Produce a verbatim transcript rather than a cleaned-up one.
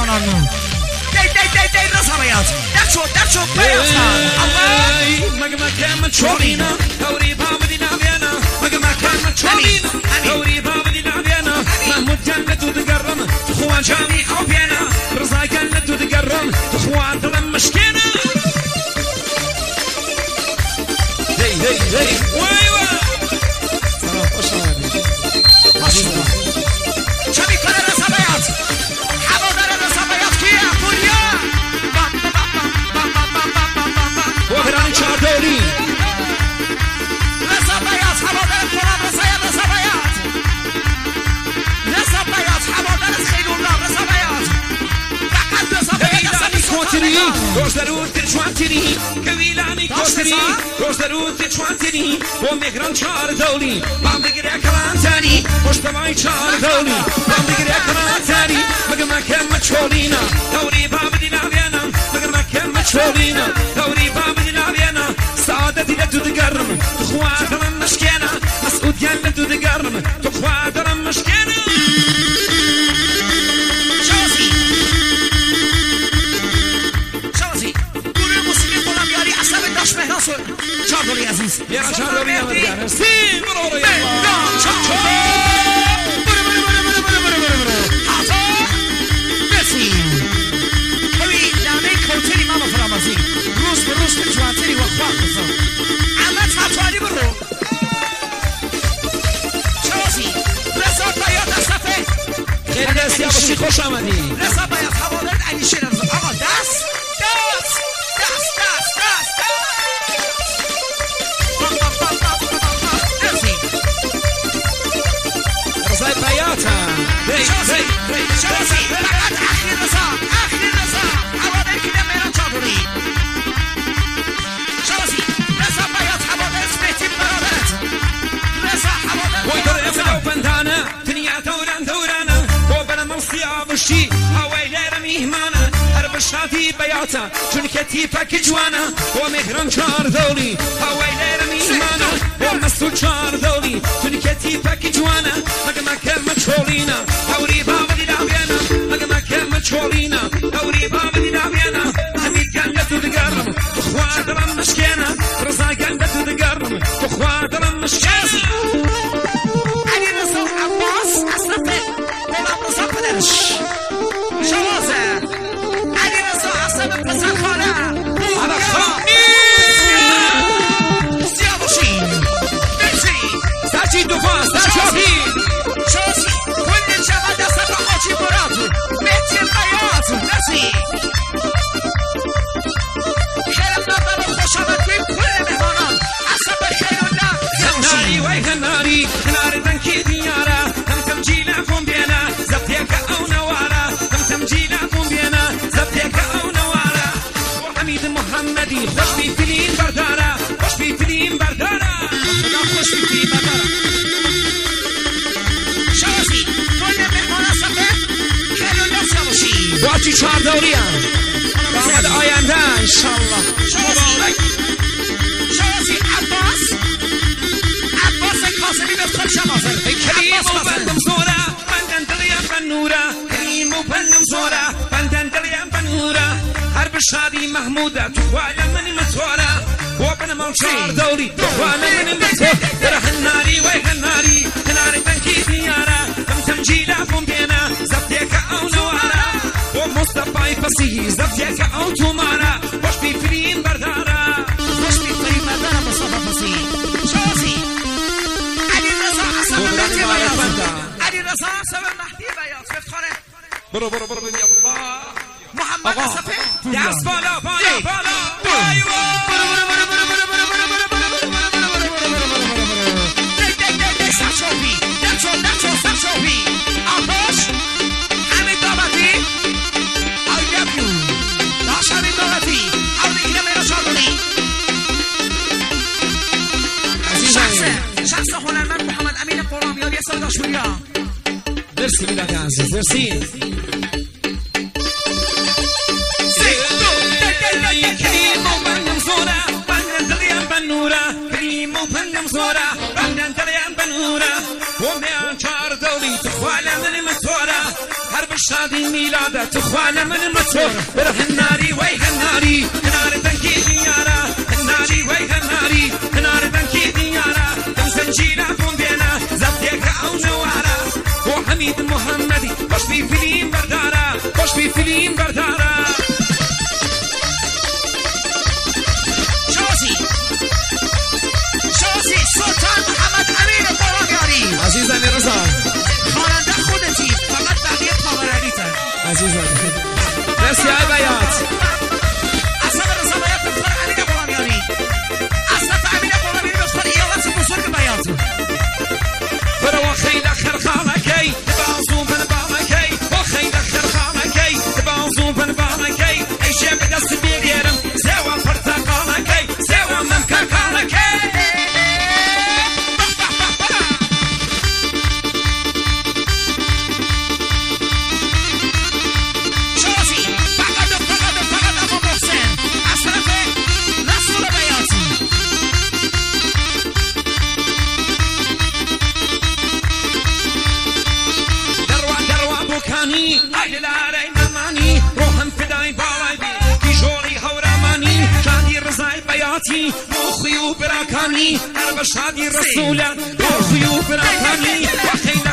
مهمانانمون. دی دی دی دی رضا بیاز در شو در شو بیاز مگه مکم چولینا دوری بابدینا بیانا مگه مکم چولینا دوری بابدینا بیانا محمود کن تو دگرم خوان جامی او بیانا رضا کن تو دگرم خوان دلم مشکینا دی دی دی وای وای سلام خوش آمدید چه میکنه رضا بیاز هوادار رضا بیاز کیه پوریا وهران چادری رضا بیاز هوادار قرآن رضا رضا بیاز رضا بیاز هوادار خیلی الله رضا بیاز فقط رضا بیاز کوتری روز درود چوانتری کویلانی کوتری روز درود چوانتری و مهران چهار دولی بام بگیره کلانتری پشتوای چهار دولی بام بگیره کلانتری مگه مکم چولینا دوری بام دینا بیانا مگه مکم چولینا دوری بام دینا بیانا سعادتی تو دگرم تو خوادرم مشکینا مسعود گل تو دگرم تو خوادرم مشکینا شازی شازی گروه موسیقی غلامیاری عصب داش مهران سر چهار دولی عزیز بیارن چهار دولی آمدگار سی برو برو مهران چهار برو برو برو برو برو برو برو حتا مرسی کوی لانه کوتری ماما فرامازی روز به روز به جوانتری و خواه بزن اما تطواری برو شازی رضا بیاد دستفه خیلی دستی آباشی خوش آمدی رضا بیاد حوالت علی شیرم آقا دست دست دست دست دست رضای بیاتا شازی شازی فقط اخیر رضا اخیر رضا حوالت که نمیرم چادری شازی رضا بیاد حوالت بیتی برادرت رضا حوالت وای در افلا و پندانه تنیا دوران دورانه و بنا موسی آبشی هوای لیر میهمانه هر بشاتی بیاتا چون کتی پک جوانه و مهران چار دولی هوای لیر میهمانه و مسعود چار دولی چون کتی پک جوانه مگه مکم چولینا دوری بابدی دابیانا مگه مکم چولینا دوری بابدی دابیانا حمید گنده تو دگرم تو خوادرم مشکینا رضا گنده تو دگرم تو خوادرم مشکینا علی رضا عباس اصلا غلام رضا پدرش شوازه علی رضا اصلا پسر خانه سیاوشی مرسی سرچی دوفان سرچاپی شازی کل جمع دست آجی مراد مهتی بیاز مرسی خیرم نظر و خوش آمد بیم کل مهمانان اصلا خیر الله هناری وای هناری هنار دنکی دیارا هم تمجیلا کن بینا زبطیک او نوارا هم تمجیلا کن بینا زبطیک او نوارا و حمید محمدی خوش بی فیلیم بردارا خوش بی فیلیم بردارا خدا خوش بی فیلیم بردارا شازی کل مهمان اصلا خیر الله سیاوشی واچی چهار دوری هم دامد آینده انشالله مبارک شازی عباس عباس کاسمی به خود شمازر کریم و بندم زورا بندن دلیم بنورا کریم و بندم زورا بندن دلیم بنورا هر بشادی محموده تو خوالا منی متورا و بنمال چار دوری تو خوالا منی متورا در هناری وی هناری هناری تنکی دیارا هم تمجیلا کن بینا زبطیک او نوارا و مصطفی فسیحی زبطیک او تومارا خوش بی فیلیم بردارا خوش بی فیلیم بردارا مصطفی فسیحی شازی علی رضا اصلا مهدی بیاز علی رضا اصلا مهدی بیاز بفخاره برو برو برو ببین الله محمد اصفه دست بالا بالا بالا وای وای برو برو برو برو برو برو برو برو برو برو برو برو برو برو برو برو دی دی دی دی سرچوبی درچو درچو سرچوبی آتش حمید دامتی I love you داش حمید دامتی حالی که میرا چادری شخص شخص هنرمند محمد امین قرآمیاری سال داشوریا مرسی میلاد عزیز مرسی کریم و بندم زورا بندن دلیم بنورا کریم و بندم زورا بندن دلیم بنورا و میان چار دولی تو خوالا منی متورا هر بشادي ميلادة اخوانا من المطور بره الناري ويه الناري نار بنكي ديارة الناري ويه الناري نار بنكي ديارة دم زنجيرة بومبينا زبطيك او نوارة وحميد محمدي باش في فيلم بردارة باش في فيلم بردارة شوزي شوزي سلطان محمد امين الطرابياني عزيزاني رضا خواننده خودتی فقط بقیه پاورانیتن عزيزاني مرسي يا بيات اصلا رضا باید بخور امین الطرابیانی اصلا امین الطرابیانی بخور ایالت بزرگ بیات برا خيل خرخانكي بازو بن بالكي وخيل خرخانكي بازو بن بالكي اي شيء بدس بيغيرم سوا برتقالكي سوا ممكركالكي شوزي فقط فقط فقط ابو محسن از طرف نصر بیاتی دروا دروا بوكاني هاي لاري ماماني روحم فداي بالاي بي كي جوري هوراماني شادي رزاي بياتي مخيو براكاني اربا شادي رسولا مخيو براكاني وخيل